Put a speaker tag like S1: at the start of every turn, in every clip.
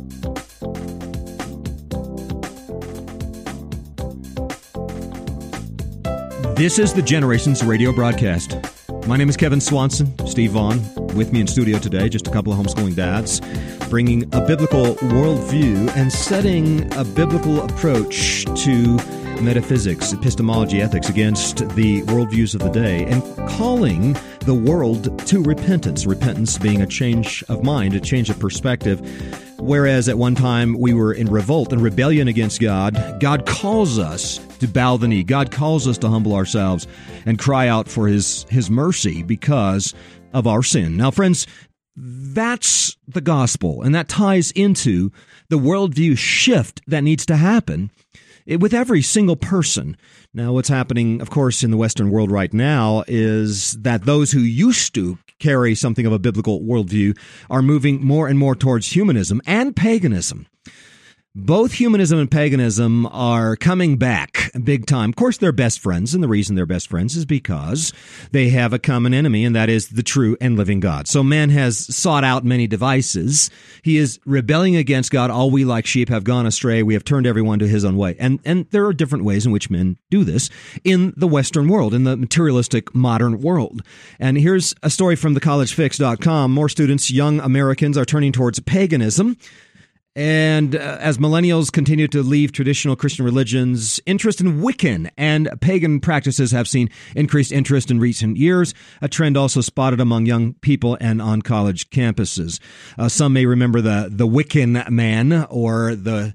S1: This is the Generations radio broadcast. My name is Kevin Swanson, Steve Vaughn, with me in studio today, just a couple of homeschooling dads, bringing a biblical worldview and setting a biblical approach to metaphysics, epistemology, ethics against the worldviews of the day, and calling the world to repentance. Repentance being a change of mind, a change of perspective. Whereas at one time we were in revolt and rebellion against God, God calls us to bow the knee. God calls us to humble ourselves and cry out for His mercy because of our sin. Now, friends, that's the gospel, and that ties into the worldview shift that needs to happen with every single person. Now, what's happening, of course, in the Western world right now is that those who used to carry something of a biblical worldview are moving more and more towards humanism and paganism. Both humanism and paganism are coming back big time. Of course, they're best friends, and the reason they're best friends is because they have a common enemy, and that is the true and living God. So man has sought out many devices. He is rebelling against God. All we like sheep have gone astray. We have turned everyone to his own way. And there are different ways in which men do this in the Western world, in the materialistic modern world. And here's a story from thecollegefix.com. More students, young Americans, are turning towards paganism. And as millennials continue to leave traditional Christian religions, interest in Wiccan and pagan practices have seen increased interest in recent years, a trend also spotted among young people and on college campuses. Some may remember the Wiccan Man or the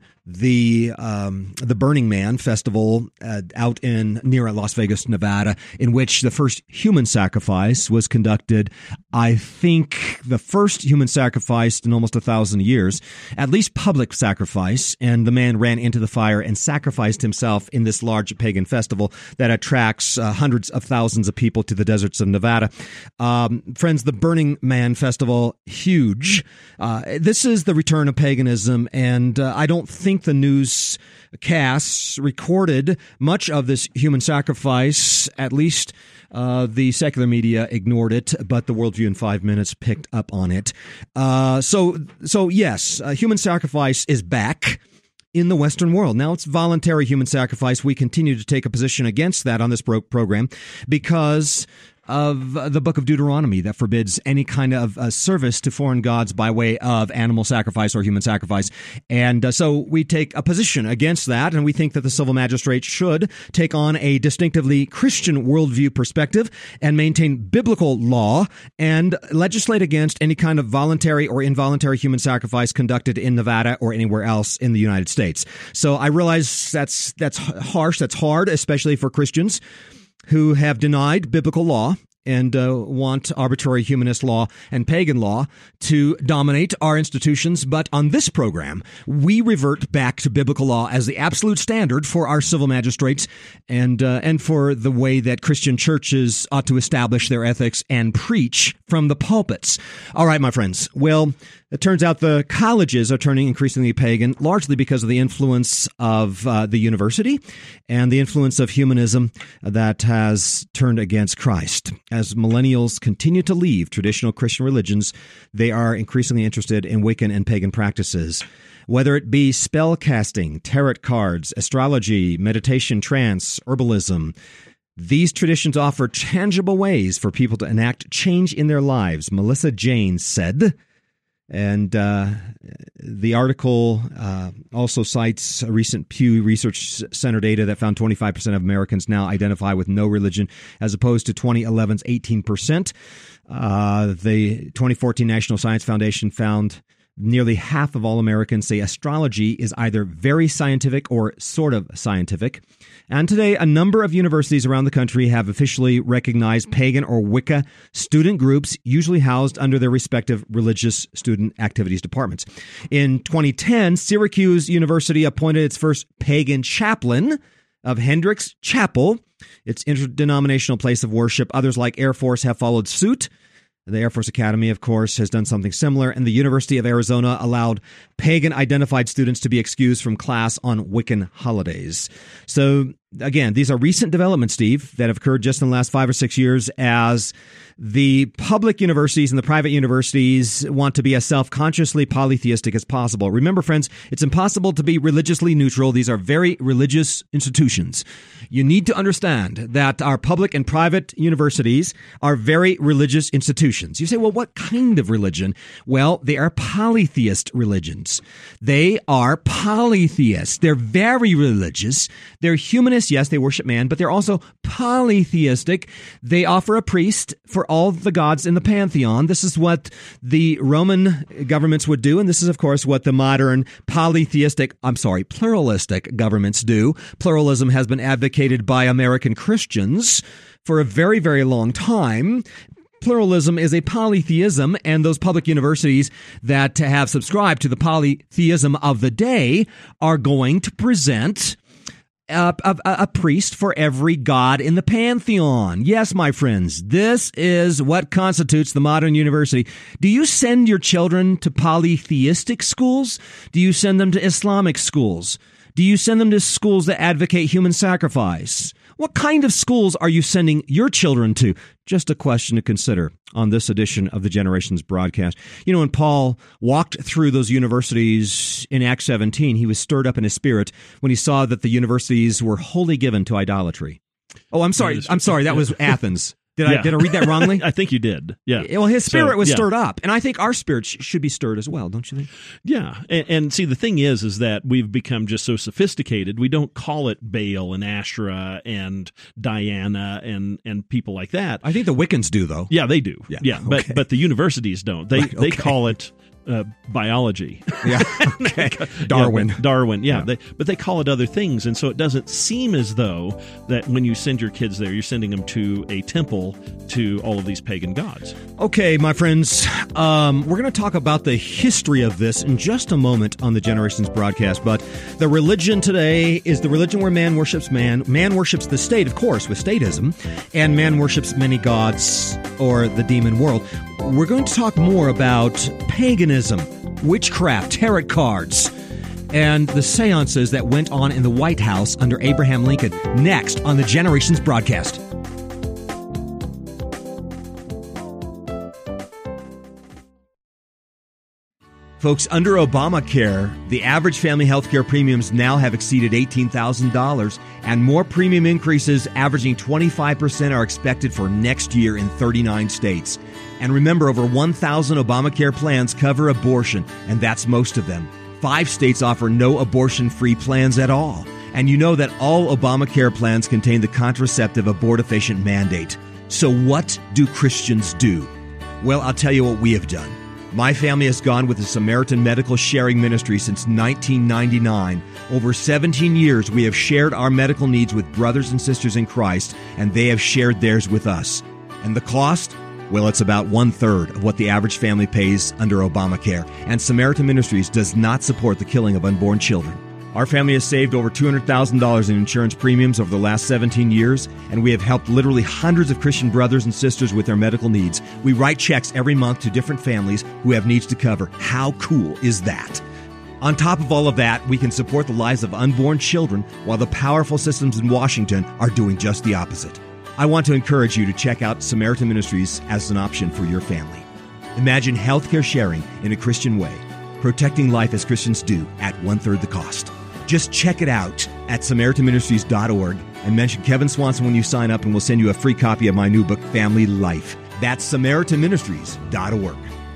S1: Burning Man festival out near Las Vegas, Nevada, in which the first human sacrifice was conducted. I think the first human sacrifice in almost 1,000 years, at least public sacrifice, and the man ran into the fire and sacrificed himself in this large pagan festival that attracts hundreds of thousands of people to the deserts of Nevada. Friends, the Burning Man festival, huge. This is the return of paganism, and I don't think the newscasts recorded much of this human sacrifice. At least the secular media ignored it, but the Worldview in 5 Minutes picked up on it. So yes, human sacrifice is back in the Western world. Now it's voluntary human sacrifice. We continue to take a position against that on this program because of the book of Deuteronomy that forbids any kind of service to foreign gods by way of animal sacrifice or human sacrifice. And so we take a position against that, and we think that the civil magistrate should take on a distinctively Christian worldview perspective and maintain biblical law and legislate against any kind of voluntary or involuntary human sacrifice conducted in Nevada or anywhere else in the United States. So I realize that's harsh, that's hard, especially for Christians who have denied biblical law and want arbitrary humanist law and pagan law to dominate our institutions. But on this program, we revert back to biblical law as the absolute standard for our civil magistrates and for the way that Christian churches ought to establish their ethics and preach from the pulpits. All right, my friends. Well, it turns out the colleges are turning increasingly pagan, largely because of the influence of the university and the influence of humanism that has turned against Christ. As millennials continue to leave traditional Christian religions, they are increasingly interested in Wiccan and pagan practices. Whether it be spell casting, tarot cards, astrology, meditation, trance, herbalism, these traditions offer tangible ways for people to enact change in their lives, Melissa Jane said. And the article also cites a recent Pew Research Center data that found 25% of Americans now identify with no religion, as opposed to 2011's 18%. The 2014 National Science Foundation found nearly half of all Americans say astrology is either very scientific or sort of scientific. And today, a number of universities around the country have officially recognized pagan or Wicca student groups, usually housed under their respective religious student activities departments. In 2010, Syracuse University appointed its first pagan chaplain of Hendricks Chapel, its interdenominational place of worship. Others, like Air Force, have followed suit. The Air Force Academy, of course, has done something similar, and the University of Arizona allowed pagan-identified students to be excused from class on Wiccan holidays. So again, these are recent developments, Steve, that have occurred just in the last 5 or 6 years as the public universities and the private universities want to be as self-consciously polytheistic as possible. Remember, friends, it's impossible to be religiously neutral. These are very religious institutions. You need to understand that our public and private universities are very religious institutions. You say, well, what kind of religion? Well, they are polytheist religions. They are polytheists. They're very religious. They're humanists. Yes, they worship man, but they're also polytheistic. They offer a priest for all the gods in the pantheon. This is what the Roman governments would do, and this is, of course, what the modern pluralistic governments do. Pluralism has been advocated by American Christians for a very, very long time. Pluralism is a polytheism, and those public universities that have subscribed to the polytheism of the day are going to present a priest for every god in the pantheon. Yes, my friends, this is what constitutes the modern university. Do you send your children to polytheistic schools? Do you send them to Islamic schools? Do you send them to schools that advocate human sacrifice? What kind of schools are you sending your children to? Just a question to consider on this edition of the Generations broadcast. You know, when Paul walked through those universities in Acts 17, he was stirred up in his spirit when he saw that the universities were wholly given to idolatry. Oh, I'm sorry. That was Athens. Did I read that wrongly?
S2: I think you did. Yeah.
S1: Well, his spirit was stirred up, and I think our spirit should be stirred as well, don't you think?
S2: Yeah. And see, the thing is that we've become just so sophisticated. We don't call it Baal and Asherah and Diana and people like that.
S1: I think the Wiccans do, though.
S2: Yeah, they do. Yeah. Okay. But the universities don't. They call it biology.
S1: Yeah. Okay. Darwin.
S2: Yeah. But they call it other things. And so it doesn't seem as though that when you send your kids there, you're sending them to a temple to all of these pagan gods.
S1: Okay, my friends, we're going to talk about the history of this in just a moment on the Generations broadcast. But the religion today is the religion where man worships man. Man worships the state, of course, with statism. And man worships many gods or the demon world. We're going to talk more about paganism, witchcraft, tarot cards, and the seances that went on in the White House under Abraham Lincoln next on the Generations broadcast. Folks, under Obamacare, the average family health care premiums now have exceeded $18,000, and more premium increases averaging 25% are expected for next year in 39 states. And remember, over 1,000 Obamacare plans cover abortion, and that's most of them. 5 states offer no abortion-free plans at all. And you know that all Obamacare plans contain the contraceptive abortifacient mandate. So what do Christians do? Well, I'll tell you what we have done. My family has gone with the Samaritan Medical Sharing Ministry since 1999. Over 17 years, we have shared our medical needs with brothers and sisters in Christ, and they have shared theirs with us. And the cost? Well, it's about 1/3 of what the average family pays under Obamacare. And Samaritan Ministries does not support the killing of unborn children. Our family has saved over $200,000 in insurance premiums over the last 17 years, and we have helped literally hundreds of Christian brothers and sisters with their medical needs. We write checks every month to different families who have needs to cover. How cool is that? On top of all of that, we can support the lives of unborn children while the powerful systems in Washington are doing just the opposite. I want to encourage you to check out Samaritan Ministries as an option for your family. Imagine healthcare sharing in a Christian way, protecting life as Christians do at 1/3 the cost. Just check it out at SamaritanMinistries.org and mention Kevin Swanson when you sign up, and we'll send you a free copy of my new book, Family Life. That's SamaritanMinistries.org.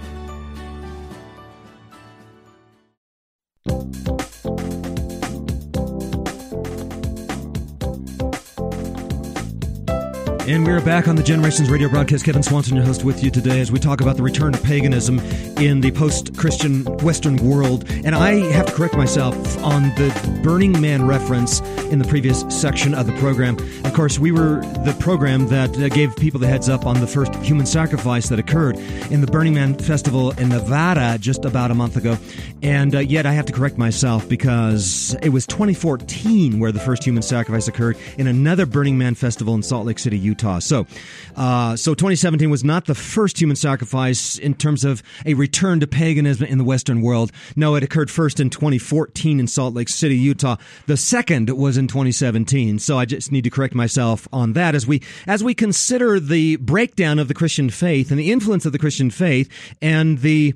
S1: And we're back on the Generations radio broadcast. Kevin Swanson, your host, with you today as we talk about the return of paganism in the post-Christian Western world. And I have to correct myself on the Burning Man reference in the previous section of the program. Of course, we were the program that gave people the heads up on the first human sacrifice that occurred in the Burning Man Festival in Nevada just about a month ago. And yet I have to correct myself because it was 2014 where the first human sacrifice occurred in another Burning Man Festival in Salt Lake City, Utah. Utah. So 2017 was not the first human sacrifice in terms of a return to paganism in the Western world. No, it occurred first in 2014 in Salt Lake City, Utah. The second was in 2017. So I just need to correct myself on that as we consider the breakdown of the Christian faith and the influence of the Christian faith and the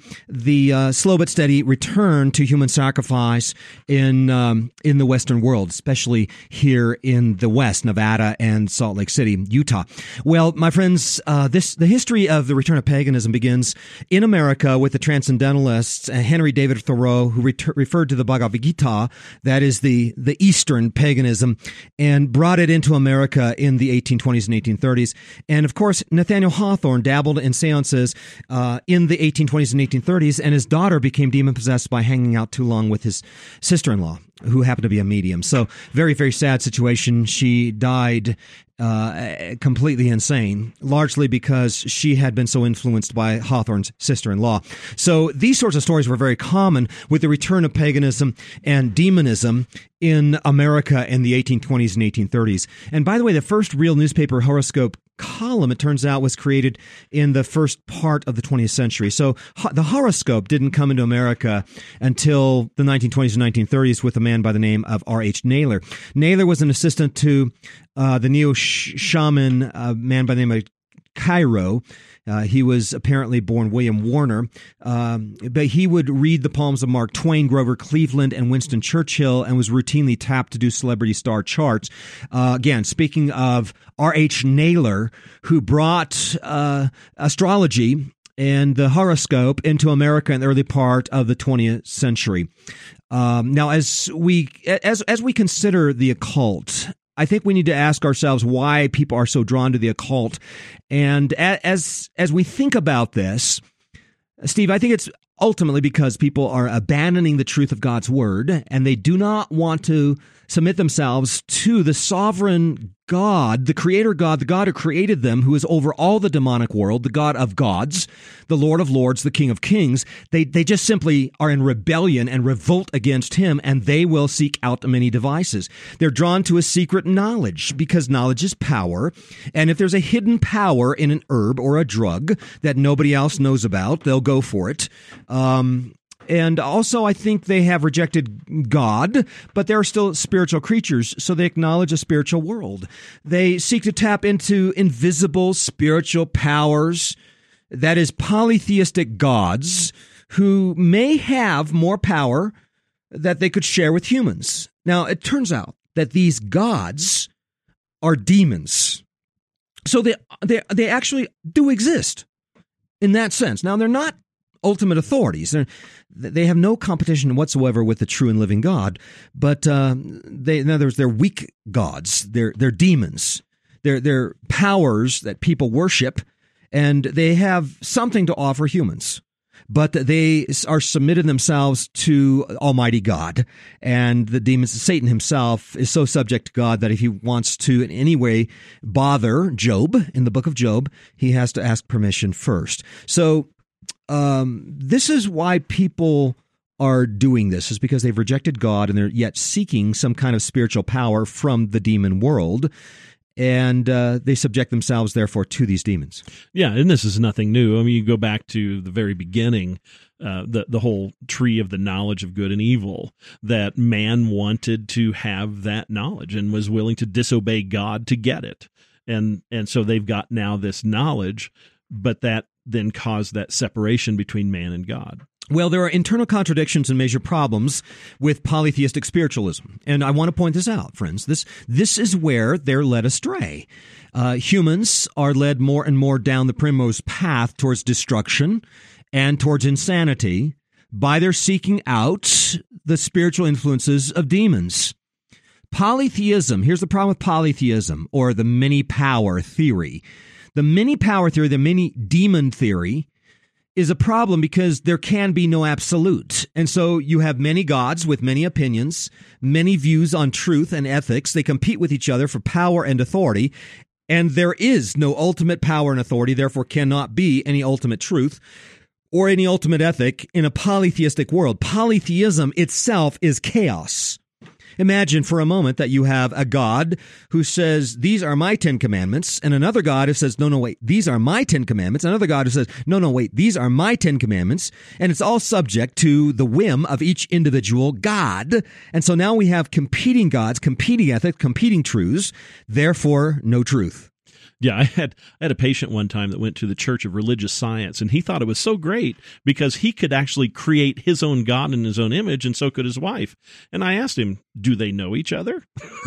S1: slow but steady return to human sacrifice in the Western world, especially here in the West, Nevada and Salt Lake City, Utah. Well, my friends, the history of the return of paganism begins in America with the transcendentalists Henry David Thoreau, who referred to the Bhagavad Gita, that is the Eastern paganism, and brought it into America in the 1820s and 1830s. And of course, Nathaniel Hawthorne dabbled in seances in the 1820s and 1830s, and his daughter became demon-possessed by hanging out too long with his sister-in-law, who happened to be a medium. So very, very sad situation. She died completely insane, largely because she had been so influenced by Hawthorne's sister-in-law. So these sorts of stories were very common with the return of paganism and demonism in America in the 1820s and 1830s. And by the way, the first real newspaper horoscope column, it turns out, was created in the first part of the 20th century. So the horoscope didn't come into America until the 1920s and 1930s with a man by the name of R.H. Naylor. Naylor was an assistant to the neo-shaman man by the name of Cairo. He was apparently born William Warner, but he would read the palms of Mark Twain, Grover Cleveland, and Winston Churchill, and was routinely tapped to do celebrity star charts. Again, speaking of R.H. Naylor, who brought astrology and the horoscope into America in the early part of the 20th century. Now, as we consider the occult, I think we need to ask ourselves why people are so drawn to the occult. And as we think about this, Steve, I think it's ultimately because people are abandoning the truth of God's word, and they do not want to submit themselves to the sovereign God, the creator God, the God who created them, who is over all the demonic world, the God of gods, the Lord of lords, the King of kings. They just simply are in rebellion and revolt against him, and they will seek out many devices. They're drawn to a secret knowledge because knowledge is power. And if there's a hidden power in an herb or a drug that nobody else knows about, they'll go for it. And also, I think they have rejected God, but they're still spiritual creatures, so they acknowledge a spiritual world. They seek to tap into invisible spiritual powers, that is, polytheistic gods, who may have more power that they could share with humans. Now, it turns out that these gods are demons. So they actually do exist in that sense. Now, they're not ultimate authorities. They have no competition whatsoever with the true and living God, but in other words, they're weak gods. They're demons. They're powers that people worship, and they have something to offer humans. But they are submitted themselves to Almighty God, and the demons, Satan himself, is so subject to God that if he wants to in any way bother Job in the book of Job, he has to ask permission first. So this is why people are doing this, is because they've rejected God and they're yet seeking some kind of spiritual power from the demon world, and they subject themselves, therefore, to these demons.
S2: Yeah, and this is nothing new. I mean, you go back to the very beginning, the whole tree of the knowledge of good and evil, that man wanted to have that knowledge and was willing to disobey God to get it. And so they've got now this knowledge, but that then caused that separation between man and God.
S1: Well, there are internal contradictions and major problems with polytheistic spiritualism. And I want to point this out, friends. This is where they're led astray. Humans are led more and more down the primrose path towards destruction and towards insanity by their seeking out the spiritual influences of demons. Polytheism, here's the problem with polytheism, or the many power theory. The many power theory, the many demon theory, is a problem because there can be no absolute. And so you have many gods with many opinions, many views on truth and ethics. They compete with each other for power and authority. And there is no ultimate power and authority, therefore cannot be any ultimate truth or any ultimate ethic in a polytheistic world. Polytheism itself is chaos. Imagine for a moment that you have a God who says, these are my 10 commandments, and another God who says, no, wait, these are my 10 commandments, another God who says, no, wait, these are my 10 commandments, and it's all subject to the whim of each individual God. And so now we have competing gods, competing ethics, competing truths, therefore no truth.
S2: Yeah, I had a patient one time that went to the Church of Religious Science, and he thought it was so great because he could actually create his own God in his own image, and so could his wife. And I asked him, do they know each other?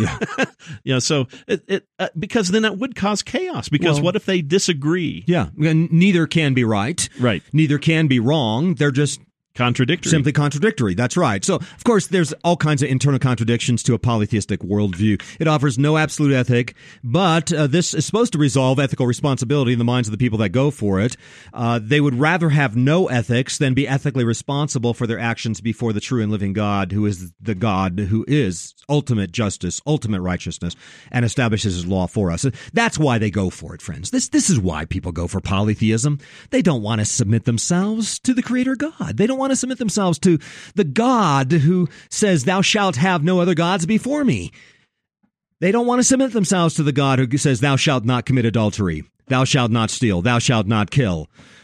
S1: Yeah.
S2: So because then that would cause chaos, because what if they disagree?
S1: Yeah, and neither can be right.
S2: Right.
S1: Neither can be wrong. They're just
S2: contradictory.
S1: Simply contradictory. That's right. So, of course, there's all kinds of internal contradictions to a polytheistic worldview. It offers no absolute ethic, but this is supposed to resolve ethical responsibility in the minds of the people that go for it. They would rather have no ethics than be ethically responsible for their actions before the true and living God, who is the God who is ultimate justice, ultimate righteousness, and establishes his law for us. That's why they go for it, friends. This is why people go for polytheism. They don't want to submit themselves to the Creator God. They don't want to submit themselves to the God who says, thou shalt have no other gods before me. They don't want to submit themselves to the God who says, thou shalt not commit adultery, thou shalt not steal, thou shalt not kill.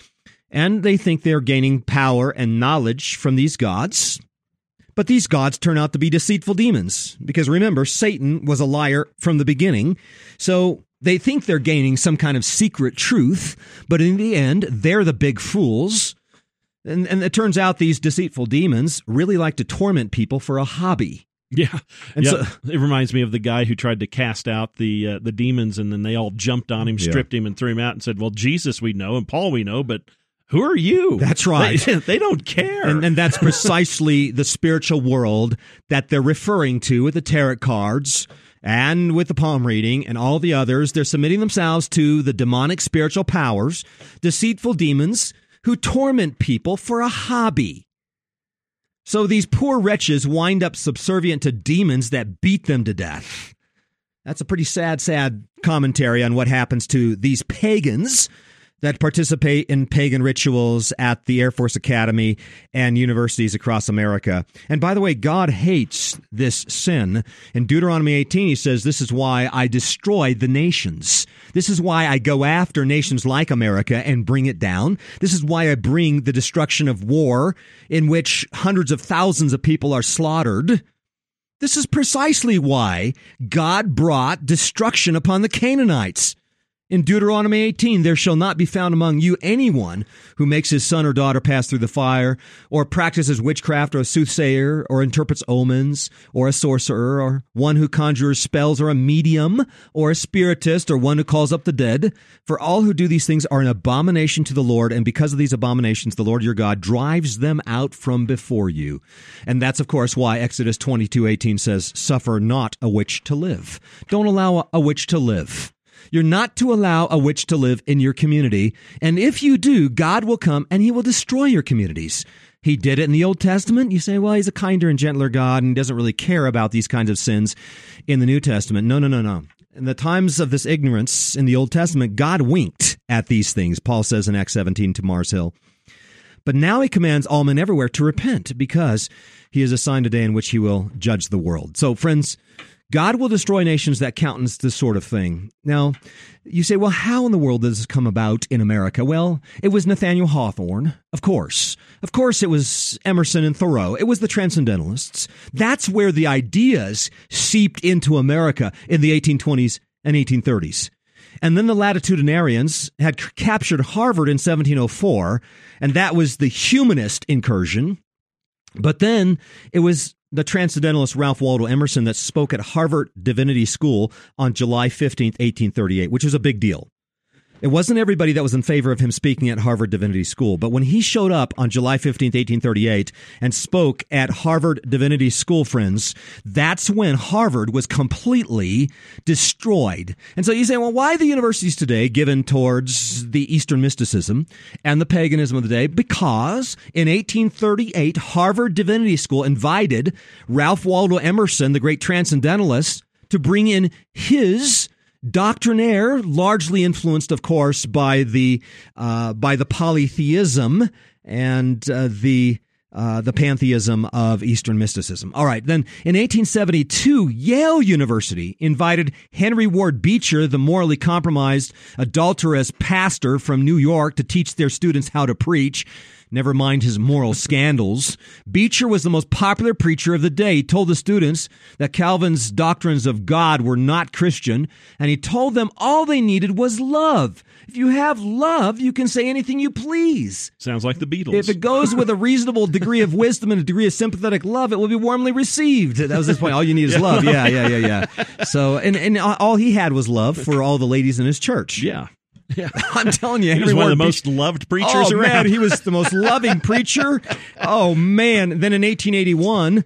S1: And they think they're gaining power and knowledge from these gods. But these gods turn out to be deceitful demons, because remember, Satan was a liar from the beginning. So they think they're gaining some kind of secret truth, but in the end, they're the big fools. And it turns out these deceitful demons really like to torment people for a hobby.
S2: Yeah. So, it reminds me of the guy who tried to cast out the demons, and then they all jumped on him, stripped him, and threw him out and said, well, Jesus we know, and Paul we know, but who are you?
S1: That's right.
S2: They don't care.
S1: And that's precisely the spiritual world that they're referring to with the tarot cards and with the palm reading and all the others. They're submitting themselves to the demonic spiritual powers, deceitful demons, who torment people for a hobby. So these poor wretches wind up subservient to demons that beat them to death. That's a pretty sad commentary on what happens to these pagans that participate in pagan rituals at the Air Force Academy and universities across America. And by the way, God hates this sin. In Deuteronomy 18, he says, this is why I destroy the nations. This is why I go after nations like America and bring it down. This is why I bring the destruction of war in which hundreds of thousands of people are slaughtered. This is precisely why God brought destruction upon the Canaanites. In Deuteronomy 18, there shall not be found among you anyone who makes his son or daughter pass through the fire, or practices witchcraft, or a soothsayer, or interprets omens, or a sorcerer, or one who conjures spells, or a medium, or a spiritist, or one who calls up the dead. For all who do these things are an abomination to the Lord, and because of these abominations, the Lord your God drives them out from before you. And that's, of course, why Exodus 22:18 says, suffer not a witch to live. Don't allow a witch to live. You're not to allow a witch to live in your community. And if you do, God will come and he will destroy your communities. He did it in the Old Testament. You say, well, he's a kinder and gentler God and doesn't really care about these kinds of sins in the New Testament. No. In the times of this ignorance in the Old Testament, God winked at these things, Paul says in Acts 17 to Mars Hill. But now he commands all men everywhere to repent, because he has assigned a day in which he will judge the world. So, friends, God will destroy nations that countenance this sort of thing. Now, you say, well, how in the world does this come about in America? Well, it was Nathaniel Hawthorne, of course. Of course, it was Emerson and Thoreau. It was the Transcendentalists. That's where the ideas seeped into America in the 1820s and 1830s. And then the latitudinarians had captured Harvard in 1704, and that was the humanist incursion. But then it was the Transcendentalist Ralph Waldo Emerson that spoke at Harvard Divinity School on July 15th, 1838, which was a big deal. It wasn't everybody that was in favor of him speaking at Harvard Divinity School, but when he showed up on July 15th, 1838, and spoke at Harvard Divinity School, friends, that's when Harvard was completely destroyed. And so you say, well, why the universities today given towards the Eastern mysticism and the paganism of the day? Because in 1838, Harvard Divinity School invited Ralph Waldo Emerson, the great transcendentalist, to bring in his doctrinaire, largely influenced, of course, by the polytheism and the the pantheism of Eastern mysticism. All right, then in 1872, Yale University invited Henry Ward Beecher, the morally compromised, adulterous pastor from New York, to teach their students how to preach. Never mind his moral scandals. Beecher was the most popular preacher of the day. He told the students that Calvin's doctrines of God were not Christian, and he told them all they needed was love. If you have love, you can say anything you please.
S2: Sounds like the Beatles.
S1: If it goes with a reasonable degree of wisdom and a degree of sympathetic love, it will be warmly received. That was his point. All you need is love. Yeah. So, and all he had was love for all the ladies in his church.
S2: Yeah.
S1: I'm telling you,
S2: he was one of the most loved preachers around.
S1: Man, he was the most loving preacher. Oh, man. Then in 1881,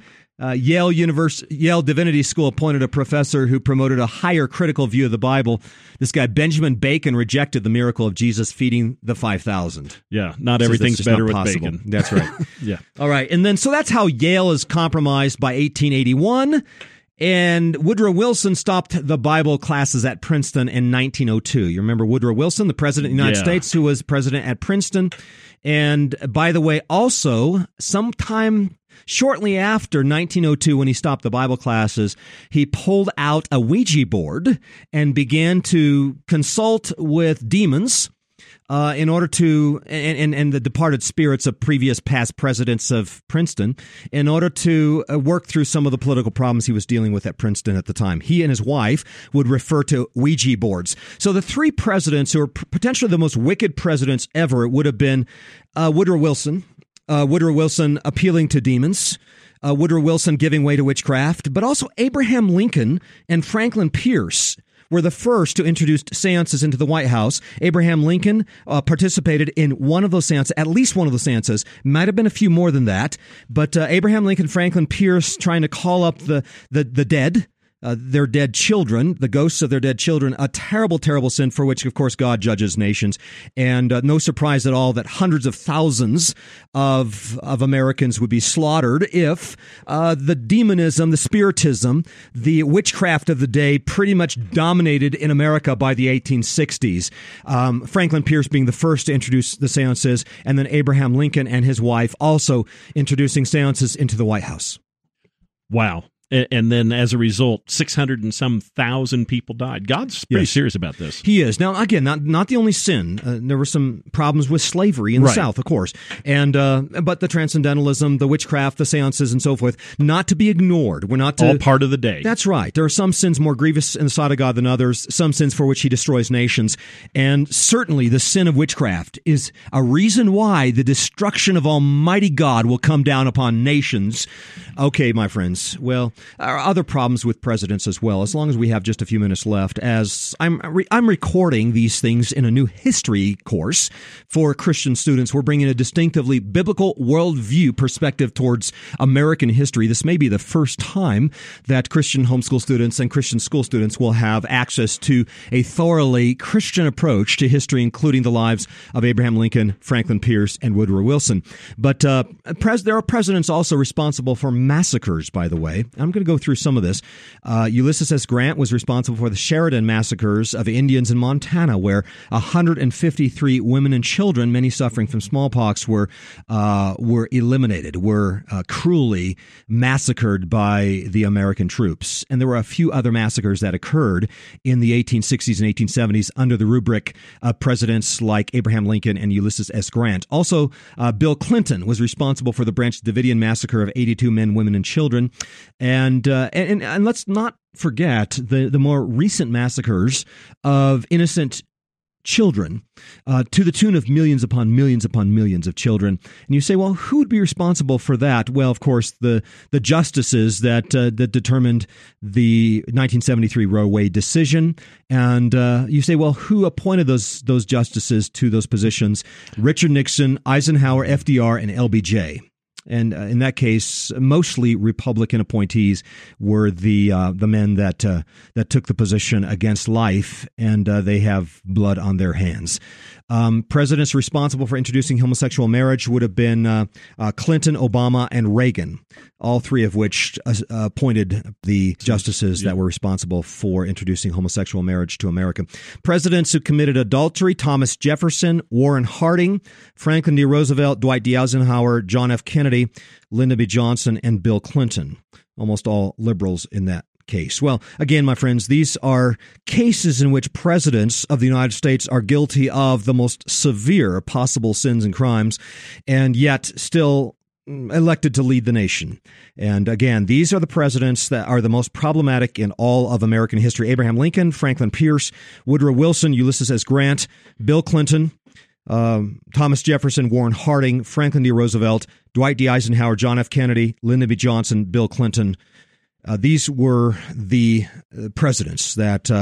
S1: Yale Divinity School appointed a professor who promoted a higher critical view of the Bible. This guy, Benjamin Bacon, rejected the miracle of Jesus feeding the 5,000.
S2: Yeah, not everything's better with
S1: possible.
S2: bacon.
S1: That's right.
S2: Yeah.
S1: All right. And then, so that's how Yale is compromised by 1881. And Woodrow Wilson stopped the Bible classes at Princeton in 1902. You remember Woodrow Wilson, the president of the United States, who was president at Princeton. And by the way, also, sometime shortly after 1902, when he stopped the Bible classes, he pulled out a Ouija board and began to consult with demons in order to, and the departed spirits of past presidents of Princeton, in order to work through some of the political problems he was dealing with at Princeton at the time. He and his wife would refer to Ouija boards. So the three presidents who are potentially the most wicked presidents ever would have been Woodrow Wilson appealing to demons, Woodrow Wilson giving way to witchcraft, but also Abraham Lincoln and Franklin Pierce were the first to introduce seances into the White House. Abraham Lincoln participated in one of those seances, at least one of those seances. Might have been a few more than that. But Abraham Lincoln, Franklin Pierce trying to call up the dead, their dead children, the ghosts of their dead children, a terrible, terrible sin for which, of course, God judges nations. And no surprise at all that hundreds of thousands of Americans would be slaughtered if the demonism, the spiritism, the witchcraft of the day pretty much dominated in America by the 1860s. Franklin Pierce being the first to introduce the seances, and then Abraham Lincoln and his wife also introducing seances into the White House.
S2: Wow. And then, as a result, 600 and some thousand people died. God's pretty serious about this.
S1: He is. Now, again, not the only sin. There were some problems with slavery in the South, of course, and but the transcendentalism, the witchcraft, the seances, and so forth, not to be ignored. We're not
S2: all part of the day.
S1: That's right. There are some sins more grievous in the sight of God than others. Some sins for which He destroys nations, and certainly the sin of witchcraft is a reason why the destruction of Almighty God will come down upon nations. Okay, my friends. Well. There are other problems with presidents as well, as long as we have just a few minutes left, as I'm recording these things in a new history course for Christian students. We're bringing a distinctively biblical worldview perspective towards American history. This may be the first time that Christian homeschool students and Christian school students will have access to a thoroughly Christian approach to history, including the lives of Abraham Lincoln, Franklin Pierce, and Woodrow Wilson. But there are presidents also responsible for massacres, by the way. I'm going to go through some of this. Ulysses S. Grant was responsible for the Sheridan massacres of Indians in Montana, where 153 women and children, many suffering from smallpox, were eliminated, were cruelly massacred by the American troops. And there were a few other massacres that occurred in the 1860s and 1870s under the rubric of presidents like Abraham Lincoln and Ulysses S. Grant. Also, Bill Clinton was responsible for the Branch Davidian massacre of 82 men, women, and children. And let's not forget the more recent massacres of innocent children to the tune of millions upon millions upon millions of children. And you say, well, who would be responsible for that? Well, of course, the justices that determined the 1973 Roe Wade decision. And you say, well, who appointed those justices to those positions? Richard Nixon, Eisenhower, FDR, and LBJ. And in that case, mostly Republican appointees were the men that took the position against life, and they have blood on their hands. Presidents responsible for introducing homosexual marriage would have been Clinton, Obama, and Reagan, all three of which appointed the justices that were responsible for introducing homosexual marriage to America. Presidents who committed adultery: Thomas Jefferson, Warren Harding, Franklin D. Roosevelt, Dwight D. Eisenhower, John F. Kennedy, Kennedy, Lyndon B. Johnson, and Bill Clinton. Almost all liberals in that case. Well, again, my friends, these are cases in which presidents of the United States are guilty of the most severe possible sins and crimes, and yet still elected to lead the nation. And again, these are the presidents that are the most problematic in all of American history: Abraham Lincoln, Franklin Pierce, Woodrow Wilson, Ulysses S. Grant, Bill Clinton, Thomas Jefferson, Warren Harding, Franklin D. Roosevelt, Dwight D. Eisenhower, John F. Kennedy, Lyndon B. Johnson, Bill Clinton. These were the presidents that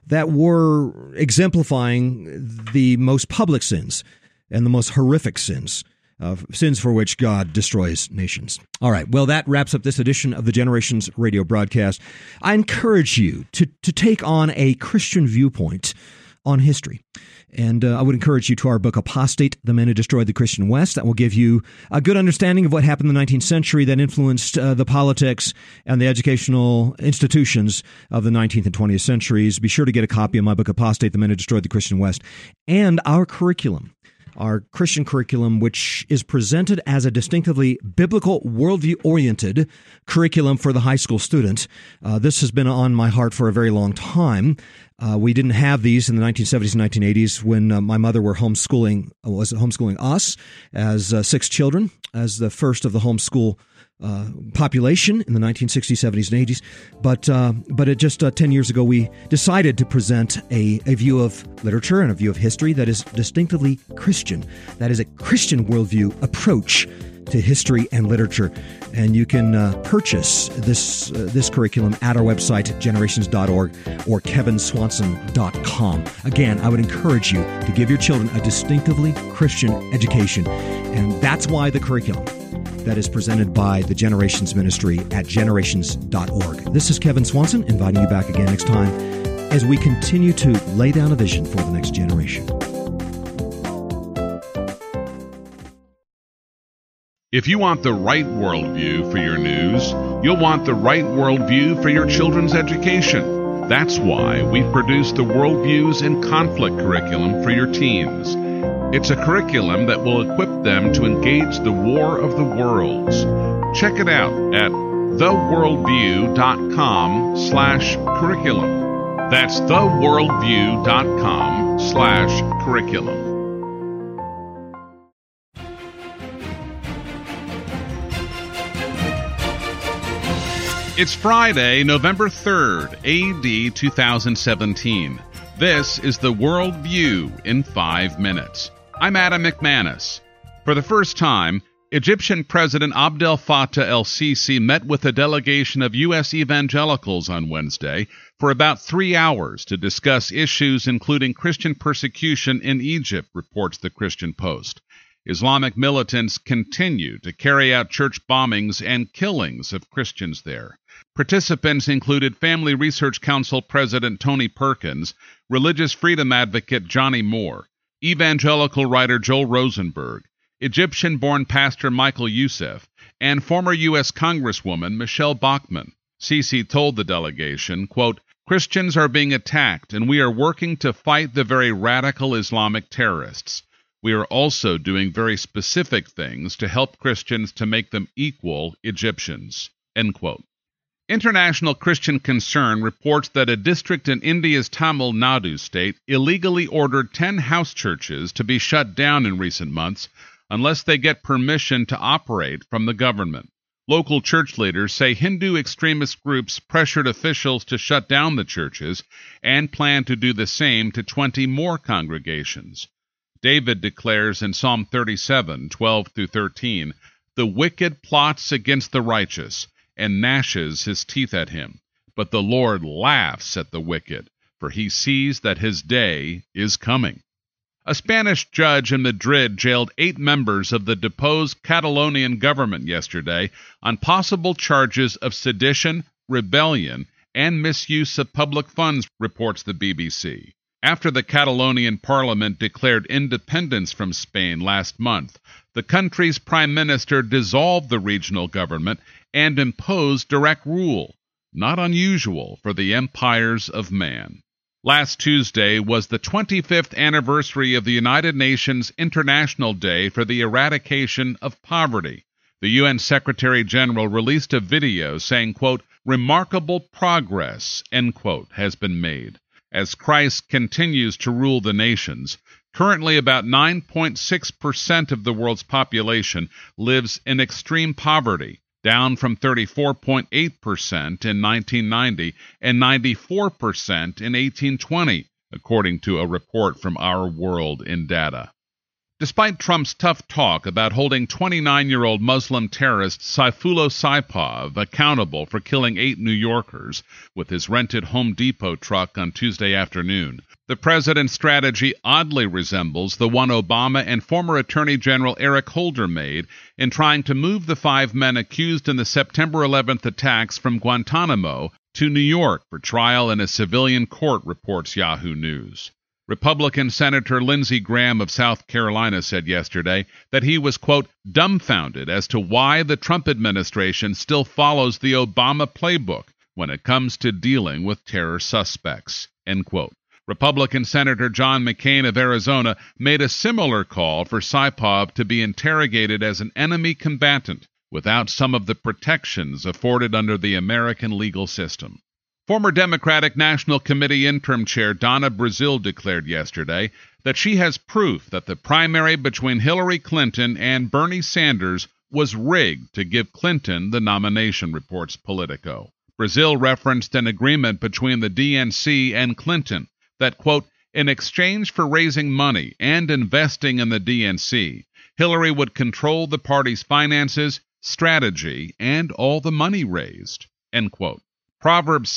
S1: were exemplifying the most public sins and the most horrific sins, sins for which God destroys nations. All right, well, that wraps up this edition of the Generations Radio broadcast. I encourage you to take on a Christian viewpoint on history. And I would encourage you to our book, Apostate, The Men Who Destroyed the Christian West. That will give you a good understanding of what happened in the 19th century that influenced the politics and the educational institutions of the 19th and 20th centuries. Be sure to get a copy of my book, Apostate, The Men Who Destroyed the Christian West, and our curriculum. Our Christian curriculum, which is presented as a distinctively biblical, worldview-oriented curriculum for the high school student. This has been on my heart for a very long time. We didn't have these in the 1970s and 1980s when my mother was homeschooling us as 6 children, as the first of the homeschool population in the 1960s, 70s, and 80s. But it just 10 years ago, we decided to present a view of literature and a view of history that is distinctively Christian. That is a Christian worldview approach to history and literature. And you can purchase this curriculum at our website, generations.org or kevinswanson.com. Again, I would encourage you to give your children a distinctively Christian education. And that's why the curriculum that is presented by the Generations Ministry at generations.org. This is Kevin Swanson, inviting you back again next time as we continue to lay down a vision for the next generation.
S3: If you want the right worldview for your news, you'll want the right worldview for your children's education. That's why we've produced the Worldviews in Conflict curriculum for your teens. It's a curriculum that will equip them to engage the war of the worlds. Check it out at theworldview.com/curriculum. That's theworldview.com/curriculum. It's Friday, November 3rd, A.D. 2017. This is the World View in 5 minutes. I'm Adam McManus. For the first time, Egyptian President Abdel Fattah el-Sisi met with a delegation of U.S. evangelicals on Wednesday for about 3 hours to discuss issues including Christian persecution in Egypt, reports the Christian Post. Islamic militants continue to carry out church bombings and killings of Christians there. Participants included Family Research Council President Tony Perkins, religious freedom advocate Johnny Moore, evangelical writer Joel Rosenberg, Egyptian-born pastor Michael Youssef, and former U.S. Congresswoman Michelle Bachmann. Sisi told the delegation, quote, "Christians are being attacked, and we are working to fight the very radical Islamic terrorists. We are also doing very specific things to help Christians to make them equal Egyptians." End quote. International Christian Concern reports that a district in India's Tamil Nadu state illegally ordered 10 house churches to be shut down in recent months unless they get permission to operate from the government. Local church leaders say Hindu extremist groups pressured officials to shut down the churches and plan to do the same to 20 more congregations. David declares in Psalm 37, 12-13, "The wicked plots against the righteous, and gnashes his teeth at him. But the Lord laughs at the wicked, for he sees that his day is coming." A Spanish judge in Madrid jailed 8 members of the deposed Catalonian government yesterday on possible charges of sedition, rebellion, and misuse of public funds, reports the BBC. After the Catalonian parliament declared independence from Spain last month, the country's prime minister dissolved the regional government and imposed direct rule, not unusual for the empires of man. Last Tuesday was the 25th anniversary of the United Nations International Day for the Eradication of Poverty. The UN Secretary General released a video saying, quote, "Remarkable progress," end quote, has been made as Christ continues to rule the nations. Currently, about 9.6% of the world's population lives in extreme poverty, down from 34.8% in 1990 and 94% in 1820, according to a report from Our World in Data. Despite Trump's tough talk about holding 29-year-old Muslim terrorist Saifullah Saipov accountable for killing 8 New Yorkers with his rented Home Depot truck on Tuesday afternoon, the president's strategy oddly resembles the one Obama and former Attorney General Eric Holder made in trying to move the 5 men accused in the September 11th attacks from Guantanamo to New York for trial in a civilian court, reports Yahoo News. Republican Senator Lindsey Graham of South Carolina said yesterday that he was, quote, dumbfounded as to why the Trump administration still follows the Obama playbook when it comes to dealing with terror suspects, end quote. Republican Senator John McCain of Arizona made a similar call for Saipov to be interrogated as an enemy combatant without some of the protections afforded under the American legal system. Former Democratic National Committee interim chair Donna Brazile declared yesterday that she has proof that the primary between Hillary Clinton and Bernie Sanders was rigged to give Clinton the nomination, reports Politico. Brazile referenced an agreement between the DNC and Clinton that, quote, in exchange for raising money and investing in the DNC, Hillary would control the party's finances, strategy, and all the money raised, end quote. Proverbs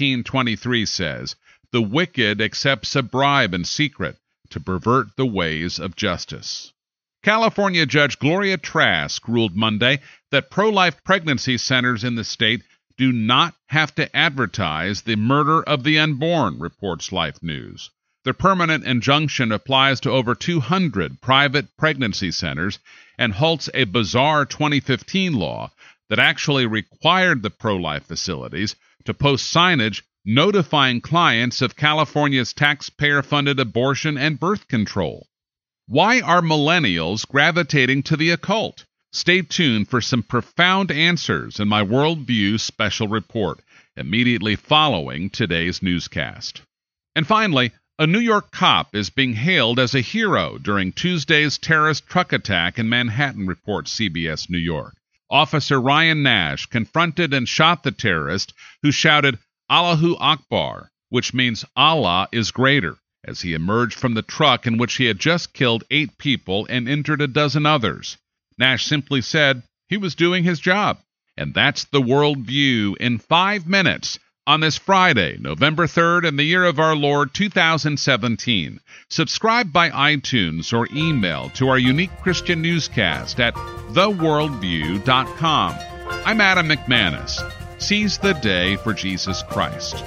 S3: 17:23 says, "The wicked accepts a bribe in secret to pervert the ways of justice." California Judge Gloria Trask ruled Monday that pro-life pregnancy centers in the state do not have to advertise the murder of the unborn, reports Life News. The permanent injunction applies to over 200 private pregnancy centers and halts a bizarre 2015 law that actually required the pro-life facilities to post signage notifying clients of California's taxpayer-funded abortion and birth control. Why are millennials gravitating to the occult? Stay tuned for some profound answers in my Worldview special report, immediately following today's newscast. And finally, a New York cop is being hailed as a hero during Tuesday's terrorist truck attack in Manhattan, reports CBS New York. Officer Ryan Nash confronted and shot the terrorist who shouted Allahu Akbar, which means Allah is greater, as he emerged from the truck in which he had just killed 8 people and injured a dozen others. Nash simply said he was doing his job. And that's the Worldview in 5 minutes on this Friday, November 3rd, in the year of our Lord 2017. Subscribe by iTunes or email to our unique Christian newscast at theworldview.com. I'm Adam McManus. Seize the day for Jesus Christ.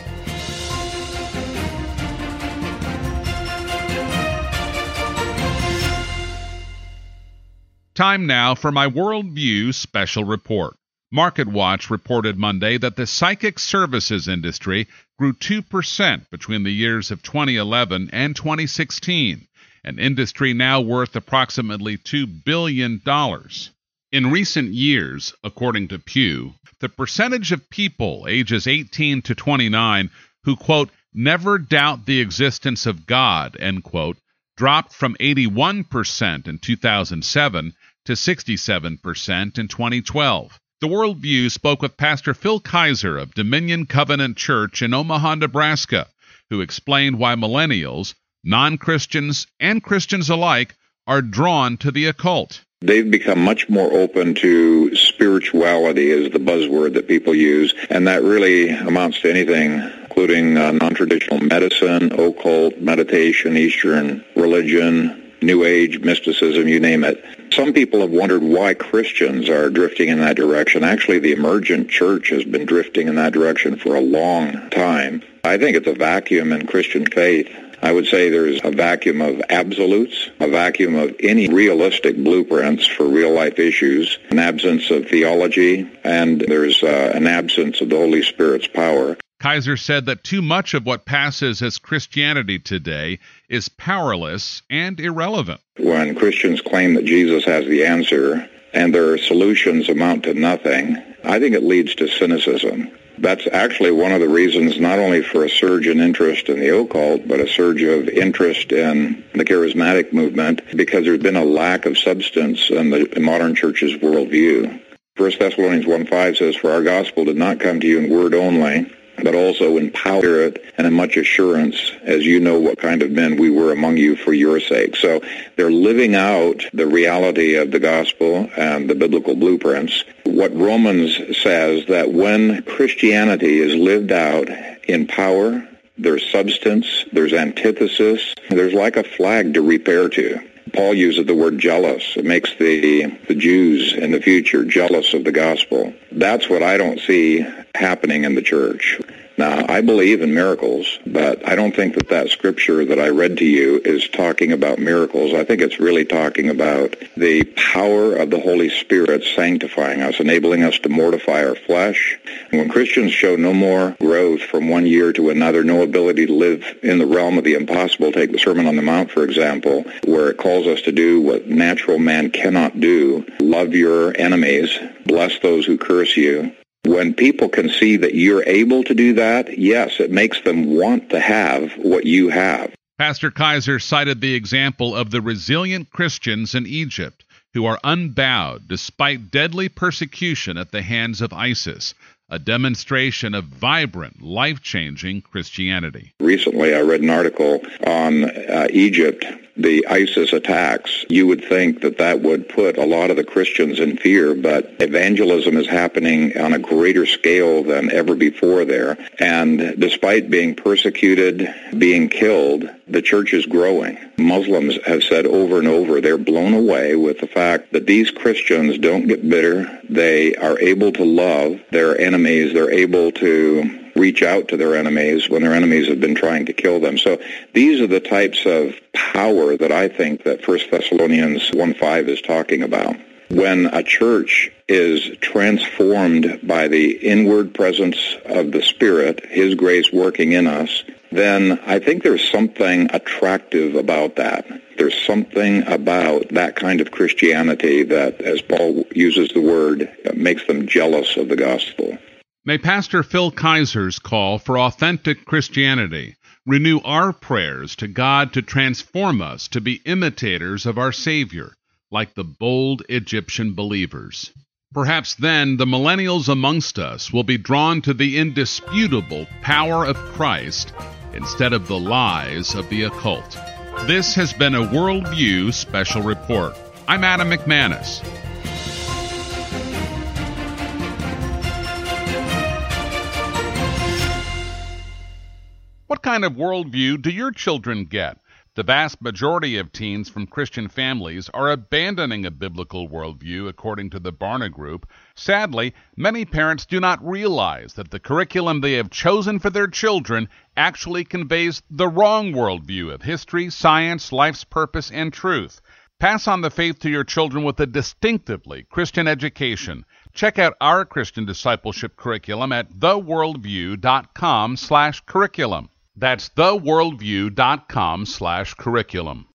S3: Time now for my Worldview special report. MarketWatch reported Monday that the psychic services industry grew 2% between the years of 2011 and 2016, an industry now worth approximately $2 billion. In recent years, according to Pew, the percentage of people ages 18 to 29 who, quote, never doubt the existence of God, end quote, dropped from 81% in 2007 to 67% in 2012. The Worldview spoke with Pastor Phil Kaiser of Dominion Covenant Church in Omaha, Nebraska, who explained why millennials, non-Christians, and Christians alike are drawn to the occult.
S4: They've become much more open to spirituality as the buzzword that people use, and that really amounts to anything, including non-traditional medicine, occult, meditation, Eastern religion, New Age, mysticism, you name it. Some people have wondered why Christians are drifting in that direction. Actually, the emergent church has been drifting in that direction for a long time. I think it's a vacuum in Christian faith. I would say there's a vacuum of absolutes, a vacuum of any realistic blueprints for real-life issues, an absence of theology, and there's an absence of the Holy Spirit's power.
S3: Kaiser said that too much of what passes as Christianity today is powerless and irrelevant.
S4: When Christians claim that Jesus has the answer, and their solutions amount to nothing, I think it leads to cynicism. That's actually one of the reasons not only for a surge in interest in the occult, but a surge of interest in the charismatic movement, because there's been a lack of substance in the modern church's worldview. 1 Thessalonians 1:5 says, "For our gospel did not come to you in word only, but also in power and in much assurance, as you know what kind of men we were among you for your sake." So they're living out the reality of the gospel and the biblical blueprints. What Romans says, that when Christianity is lived out in power, there's substance, there's antithesis, there's like a flag to repair to. Paul uses the word jealous. It makes the Jews in the future jealous of the gospel. That's what I don't see happening in the church. Now, I believe in miracles, but I don't think that scripture that I read to you is talking about miracles. I think it's really talking about the power of the Holy Spirit sanctifying us, enabling us to mortify our flesh. And when Christians show no more growth from one year to another, no ability to live in the realm of the impossible, take the Sermon on the Mount, for example, where it calls us to do what natural man cannot do: love your enemies, bless those who curse you. When people can see that you're able to do that, yes, it makes them want to have what you have.
S3: Pastor Kaiser cited the example of the resilient Christians in Egypt who are unbowed despite deadly persecution at the hands of ISIS, a demonstration of vibrant, life-changing Christianity.
S4: Recently, I read an article on Egypt, the ISIS attacks. You would think that would put a lot of the Christians in fear, but evangelism is happening on a greater scale than ever before there. And despite being persecuted, being killed, the church is growing. Muslims have said over and over they're blown away with the fact that these Christians don't get bitter. They are able to love their enemies. They're able to reach out to their enemies when their enemies have been trying to kill them. So these are the types of power that I think that 1 Thessalonians 1:5 is talking about. When a church is transformed by the inward presence of the Spirit, His grace working in us, then I think there's something attractive about that. There's something about that kind of Christianity that, as Paul uses the word, makes them jealous of the gospel.
S3: May Pastor Phil Kaiser's call for authentic Christianity renew our prayers to God to transform us to be imitators of our Savior, like the bold Egyptian believers. Perhaps then the millennials amongst us will be drawn to the indisputable power of Christ instead of the lies of the occult. This has been a Worldview Special Report. I'm Adam McManus. What kind of worldview do your children get? The vast majority of teens from Christian families are abandoning a biblical worldview, according to the Barna Group. Sadly, many parents do not realize that the curriculum they have chosen for their children actually conveys the wrong worldview of history, science, life's purpose, and truth. Pass on the faith to your children with a distinctively Christian education. Check out our Christian discipleship curriculum at theworldview.com/curriculum. That's theworldview.com/curriculum.